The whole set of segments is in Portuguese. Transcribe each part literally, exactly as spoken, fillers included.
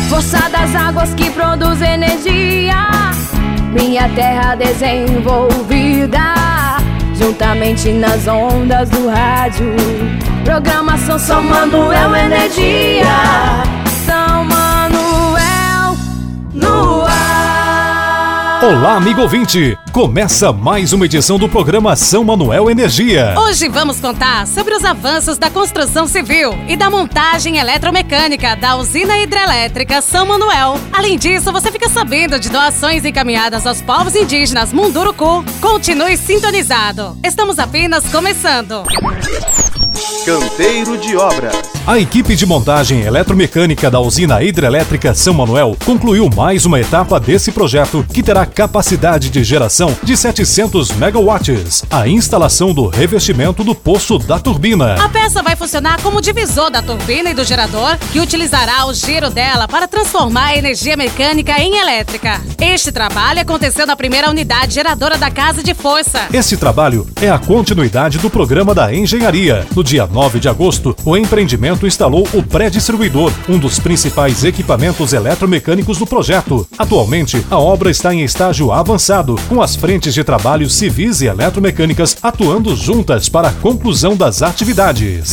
Força das águas que produz energia, minha terra desenvolvida, juntamente nas ondas do rádio. Programação São Manuel Energia. São Manuel no ar. Olá, amigo ouvinte! Começa mais uma edição do programa São Manuel Energia. Hoje vamos contar sobre os avanços da construção civil e da montagem eletromecânica da usina hidrelétrica São Manuel. Além disso, você fica sabendo de doações encaminhadas aos povos indígenas Munduruku. Continue sintonizado. Estamos apenas começando. Canteiro de Obras. A equipe de montagem eletromecânica da usina hidrelétrica São Manuel concluiu mais uma etapa desse projeto, que terá capacidade de geração de setecentos megawatts. A instalação do revestimento do poço da turbina. A peça vai funcionar como divisor da turbina e do gerador, que utilizará o giro dela para transformar a energia mecânica em elétrica. Este trabalho aconteceu na primeira unidade geradora da Casa de Força. Esse trabalho é a continuidade do programa da engenharia. No dia nove de agosto, o empreendimento instalou o pré-distribuidor, um dos principais equipamentos eletromecânicos do projeto. Atualmente, a obra está em estágio avançado, com as frentes de trabalho civis e eletromecânicas atuando juntas para a conclusão das atividades.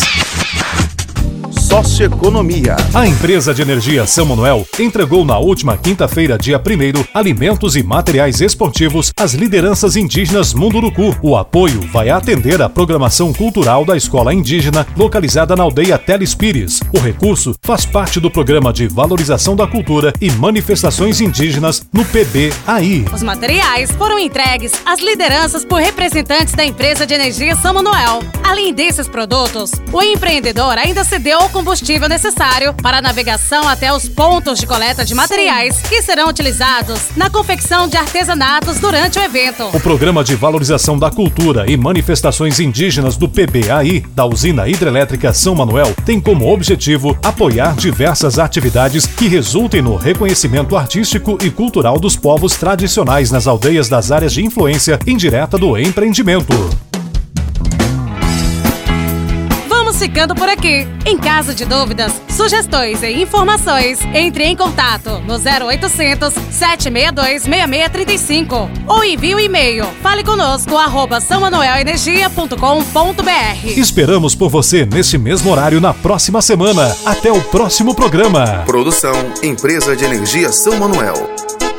Socioeconomia. A empresa de energia São Manuel entregou na última quinta-feira, dia primeiro, alimentos e materiais esportivos às lideranças indígenas Munduruku. O apoio vai atender a programação cultural da escola indígena localizada na aldeia Telespires. O recurso faz parte do programa de valorização da cultura e manifestações indígenas no P B A I. Os materiais foram entregues às lideranças por representantes da empresa de energia São Manuel. Além desses produtos, o empreendedor ainda cedeu o combustível necessário para a navegação até os pontos de coleta de materiais que serão utilizados na confecção de artesanatos durante o evento. O Programa de Valorização da Cultura e Manifestações Indígenas do P B A I, da usina hidrelétrica São Manuel, tem como objetivo apoiar diversas atividades que resultem no reconhecimento artístico e cultural dos povos tradicionais nas aldeias das áreas de influência indireta do empreendimento. Ficando por aqui. Em caso de dúvidas, sugestões e informações, entre em contato no zero oitocentos, sete seis dois, seis seis três cinco ou envie o e-mail fale conosco arroba são manuel energia ponto com ponto br. Esperamos por você neste mesmo horário na próxima semana. Até o próximo programa. Produção Empresa de Energia São Manuel.